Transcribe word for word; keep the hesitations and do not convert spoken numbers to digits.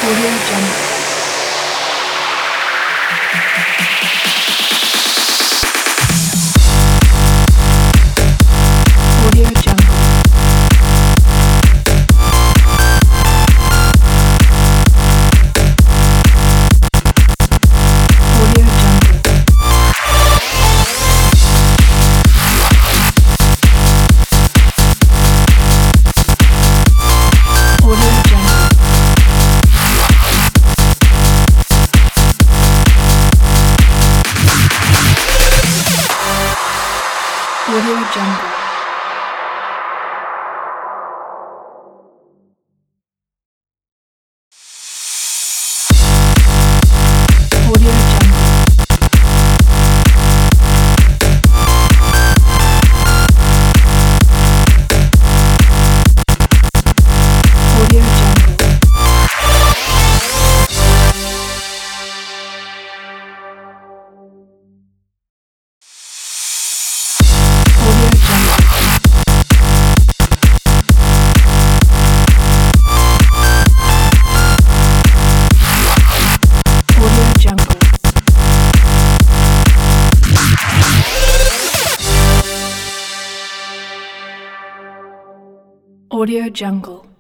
Audio Jungle. Audio Jungle. Audio Jungle. Audio Jungle. Audio Jungle. Audio Jungle. Audio Jungle. Audio Jungle. Audio Jungle. Audio Jungle.